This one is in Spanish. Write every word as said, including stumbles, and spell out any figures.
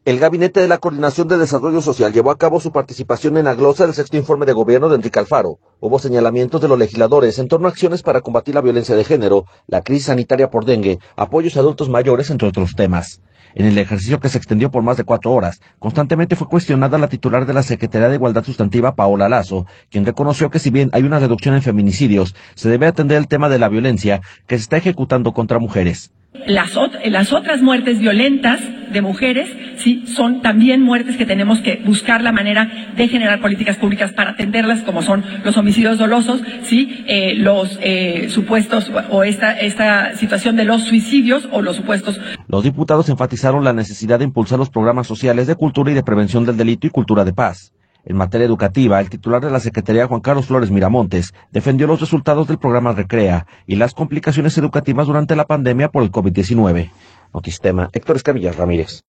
El Gabinete de la Coordinación de Desarrollo Social llevó a cabo su participación en la glosa del sexto informe de gobierno de Enrique Alfaro. Hubo señalamientos de los legisladores en torno a acciones para combatir la violencia de género, la crisis sanitaria por dengue, apoyos a adultos mayores, entre otros temas. En el ejercicio, que se extendió por más de cuatro horas, constantemente fue cuestionada la titular de la Secretaría de Igualdad Sustantiva, Paola Lazo, quien reconoció que si bien hay una reducción en feminicidios, se debe atender el tema de la violencia que se está ejecutando contra mujeres. Las, ot las otras muertes violentas de mujeres, sí, son también muertes que tenemos que buscar la manera de generar políticas públicas para atenderlas, como son los homicidios dolosos, sí, eh, los eh, supuestos o esta, esta situación de los suicidios o los supuestos. Los diputados enfatizaron la necesidad de impulsar los programas sociales de cultura y de prevención del delito y cultura de paz. En materia educativa, el titular de la Secretaría, Juan Carlos Flores Miramontes, defendió los resultados del programa Recrea y las complicaciones educativas durante la pandemia por el COVID diecinueve. Notistema, Héctor Escamilla Ramírez.